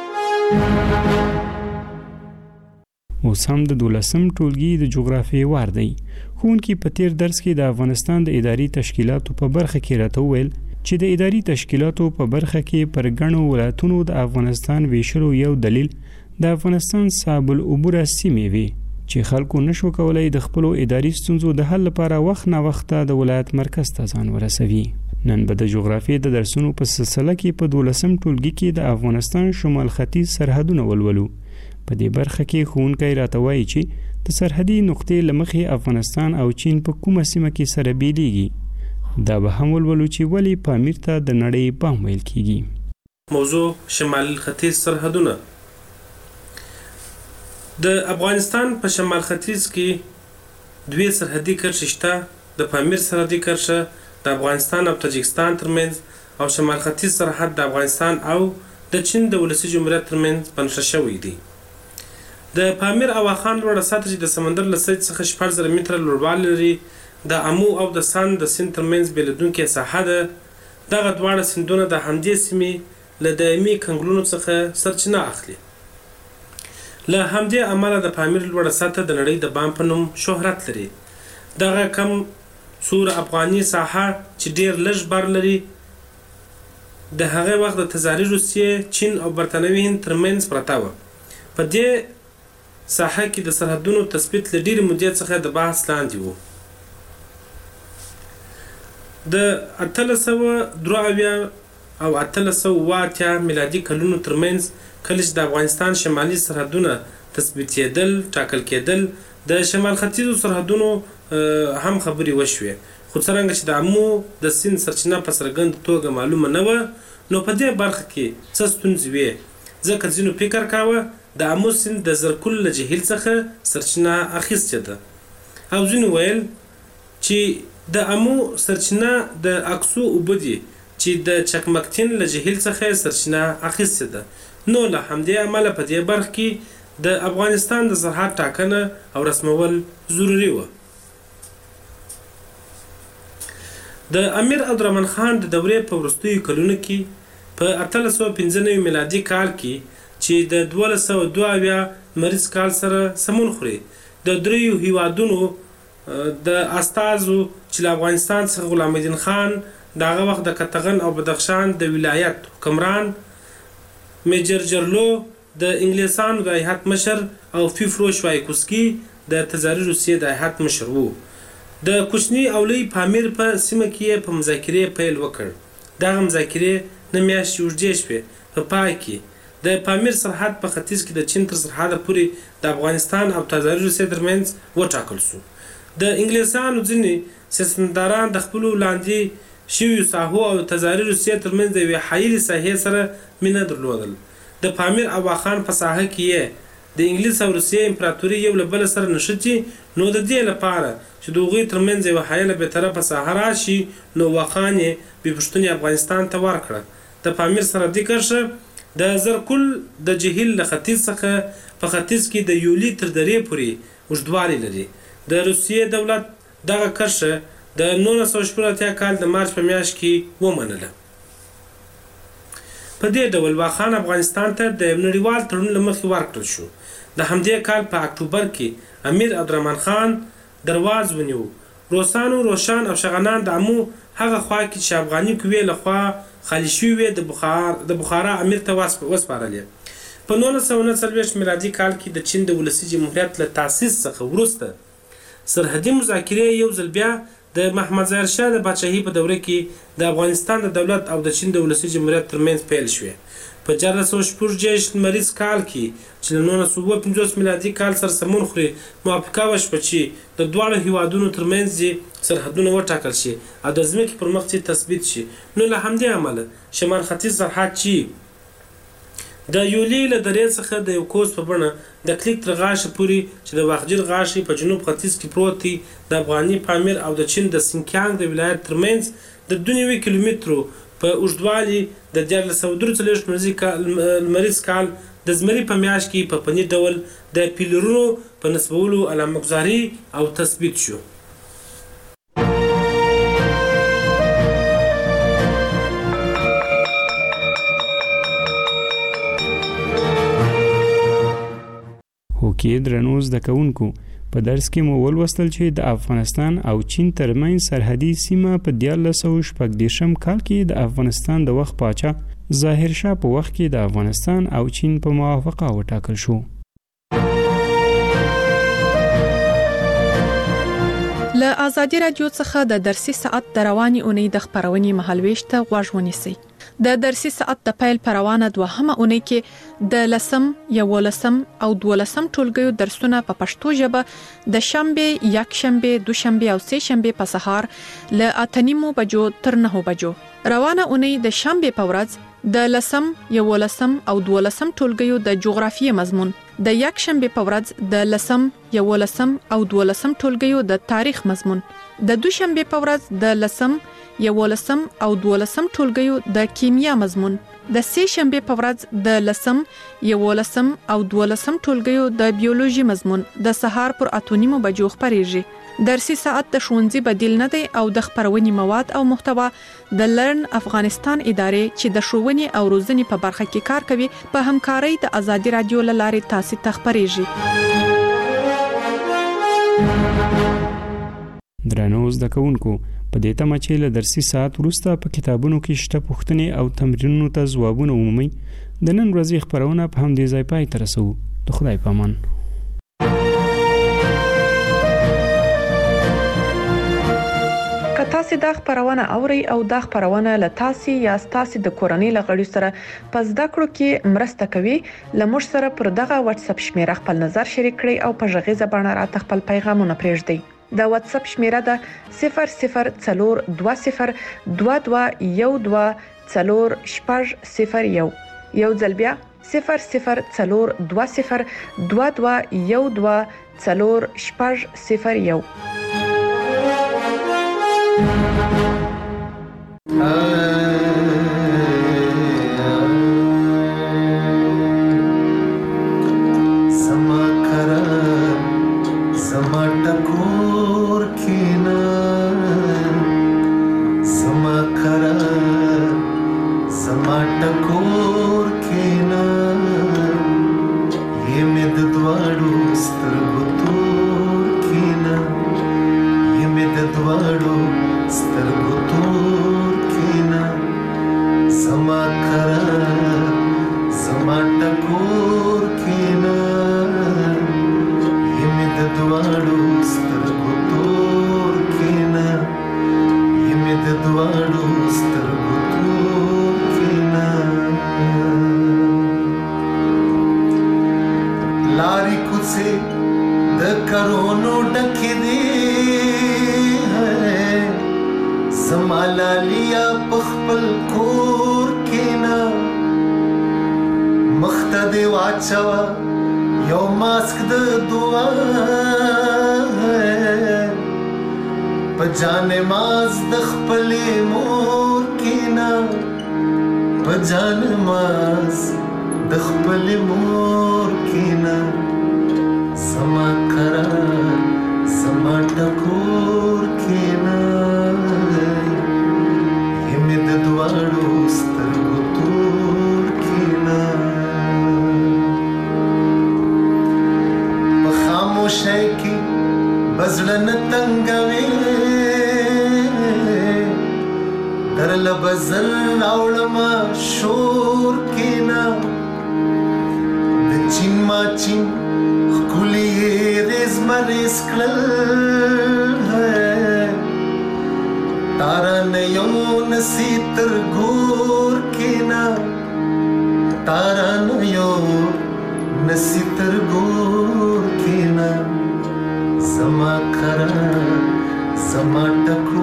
اوس هم د دولسم ټولګي د جغرافیې وار دی. ښوونکي په تیر درس کې د افغانستان د اداري تشکیلاتو په برخه کې راته وویل چې د اداري تشکیلاتو په برخه کې پر ګڼو ولایتونو د افغانستان ویشلو یو دلیل د افغانستان صاحب العبوره سیمې وي چې خلکو نشو کولای د خپلو اداري ستونزو د حل لپاره وخت نه وخت د ولایت مرکز ته ځان ورسوي. نن به د جغرافیې د درسونو په سلسله کې په دولسم ټولګي کې د افغانستان شمال ختیځ سرحدونه ولولو. په دې برخه کې ښوونکی راته وایي چې د سرحدي نقطې له مخې افغانستان او چین په کومه سیمه کې سره بیلیږي. دا به هم ولولو چې ولې پامیر ته د نړۍ بام ویل کیږي. موضوع شمال ختیځ سرحدونه. د افغانستان په شمال ختیځ کې دوی سرحدي کرښې شته. د پامیر سرحدي کرښه د افغانستان او تاجکستان ترمنځ او شمال ختیځ سرحد د افغانستان او د چین د ولسي جمهوریت ترمنځ بنښه شوی دی. د پامیر او واخان لوړه سطح چې د سمندر له سطحې څخه شپږ زره متره لوړوالی لري د امو او د سند د سیند ترمنځ بېلېدونکې ساحه ده. دغه دواړه سیندونه د همدې سیمې له دایمي کنګلونو څخه سرچینه اخلي. له همدې امله د پامیر لوړه سطح د نړۍ د بام په نوم شهرت لري. دغه کم سور افغاني ساحه چې ډیر لږ بر لري د هغه وخت د تزاري روسیې، چین او برتانوي هند ترمنځ پرته وه. په دې ساحه کې د سرحدونو تثبیت له ډېرې مودې څخه د بحث لاندې و. د اتلس سوه درې اویا او اتلس سوه اووه اتیا میلادي کلونو ترمنځ کله چې د افغانستان شمالي سرحدونه تثبیتېدل ټاکل کېدل د شمال ختیځو سرحدونو هم خبرې وشوې، خو څرنګه چې د امو د سیند سرچینه په څرګنده توګه معلومه نه وه نو په دې برخه کې څه ستونزې وې. ځکه ځینو فکر کاوه د امو سیند د زرکل له جهیل څخه سرچینه اخیستې ده او ځینو ویل چې د امو سرچینه د اکسو اوبه دي چې د چکمکتین له جهیل څخه سرچینه اخیستې ده. نو له همدې امله په دې برخه کې د افغانستان د سرحد ټاکنه او رسمول ضروري وه. د امیر عبدالرحمن خان د دورې په وروستیو کلونو کې په اتلس سوه پنځه نوي میلادي کال کې چې د دولس سوه دوه اویا لمریز کال سره سمون خوري د دریو هیوادونو د استازو چې له افغانستان څخه غلام الدین خان د هغه وخت د کتغن او بدخشان د ولایت حکمران، میجر جرلو د انګلیسانو د هیات مشر او فیفرو شوایکوسکي د تزاري روسیې د هیات مشر وو. د کوچني او لوی پامیر په سیمه کې په مذاکرې پیل وکړ. دغه مذاکرې نه میاشتې اوږدې شوې. په پای کې د پامیر سرحد په ختیځ کې د چین تر سرحده پورې د افغانستان او تزاري روسیې ترمنځ وټاکل شو. د انګلیسانو ځینې سیاستمداران د خپلو لاندې شویو ساحو او تزاري روسیې ترمنځ د یوې حایلې ساحې سره مینه درلودل. د پامیر او واخان په ساحه کې یې د انګلیس او روسیې امپراتوري یو له بل سره نښتي، نو د دې لپاره چې د هغوی ترمنځ یوه حایله بېطرفه ساحه راشي نو واخان یې بې پوښتنې افغانستان ته ورکړه. د پامیر سرحدي کرښه د زرکل د جهیل له ختیځ څخه په ختیځ کې د یولي تر درې پورې اوږدوالی لري. د روسیې دولت دغه کرښه د نولس سوه شپږ اتیا کال د مارچ په میاشت کې ومنله. په دې ډول واخان افغانستان ته د یو نړیوال تړون له مخې ورکړل شو. د همدې کال په اکتوبر کې امیر عبدالرحمن خان درواز ونیو. روسانو، روشان او شغنان د امو هغه خوا کې چې افغاني قوې له خوا خالي شوې وې د بخارا امیر ته وسپارلې. په نولس سوه نهه څلوېښت میلادي کال کې د چین د ولسي جمهوریت له تاسیس څخه وروسته سرحدي مذاکرې یو ځل بیا د محمد ظاهر شاه د پاچاهۍ په دوره کې د افغانستان د دولت او د چین د ولسي جمهوریت ترمنځ پیل شوې. په چهارلس سوه شپږ دېرش لمریز کال کې چې له نولس سوه اووه پنځوس میلادي کال سره سمون خوري موافقه وشوه چې د دواړو هیوادونو ترمنځ یې سرحدونه وټاکل شي او د ځمکې پر مخ چې تثبیت شي. نو له همدې امله شمال ختیځ سرحد چې د یولي له درې څخه د یو کوس په بڼه د کلیک تر غاښه پورې چې د واخجیر غاښې په جنوب ختیځ کې پروت دی د افغاني پامیر او د چین د سینکیانګ د ولایت ترمنځ د دوه نوي کیلومترو په اوږدوالي د دیارلس سوه درې څلوېښت لمریز کال د زمري په میاشت کې په فني ډول د پیلرونو په نصبولو علامه‌ګذاري او تثبیت شو. هوکې درنو زده کوونکو په درس کې مو ولوستل چې د افغانستان او چین ترمنځ سرحدي سیمه په دیارلس سوه شپږ دېرشم کال کې د افغانستان د وخت پاچا ظاهر شاه په وخت کې د افغانستان او چین په موافقه وټاکل شو. له ازادي رادیو څخه د درسي ساعت د رواني اونۍ د خبرونې مهالويش ته غوږ ونیسئ. د درسي ساعت د پیل پر روانه دوهمه اونۍ کې د لسم، یولسم او دولسم ټولګیو درسونه په پښتو ژبه د شنبه، یکشنبه، دوشنبه او سه شنبه په سهار له اته نیمو بجو تر نهو بجو. روانه اونۍ د شنبه په ورځ د لسم، یولسم او دولسم ټولګیو د جغرافیې مضمون، د یکشنبه په ورځ د لسم، یولسم او دولسم ټولګیو د تاریخ مضمون، د دوشنبه په ورځ د لسم، یولسم او دولسم ټولګیو د کیمیا مضمون، د سه شنبه په ورځ د لسم، یولسم او دولسم ټولګیو د بیولوژي مضمون د سهار پر اته نیمو بجو خبرېږي. درسي ساعت د ښوونځي بدیل نه دی او د خبرونې مواد او محتوا د لرن افغانستان ادارې چې د ښوونې او روزنې په برخه کې کار کوي په همکارۍ د ازادي رادیو له لارې تاسو ته خبرېږي. درنو زده کوونکو په دې تمه چې له درسي ساعت وروسته په کتابونو کې شته پوښتنې او تمرینونو ته ځوابونه ومومئ، د نن ورځې خبرونه په همدې ځای پای ته رسوو. د خدای په امان. که تاسو دا خبرونه اورئ او دا خبرونه له تاسو یا تاسو د کورنۍ لغړي سره په زده کړو کې مرسته کوي، لمر سره پر دغه واتس اپ شمیره خپل نظر شریک کړئ او په ژغې زبانه راته خپل پیغامونه پرېږدئ. د واتس اپ شمیره ده صفر صفر څلور دوه صفر دوه دوه یو دوه څلور شپږ صفر یو. یو ځل بیا صفر صفر څلور دوه صفر دوه دوه یو دوه څلور شپږ صفر یو. چین خکولی ریز مریز کلل تارا نیو نسی تر گور کینا تارا نیو نسی تر گور کینا زما کرا زما ټکو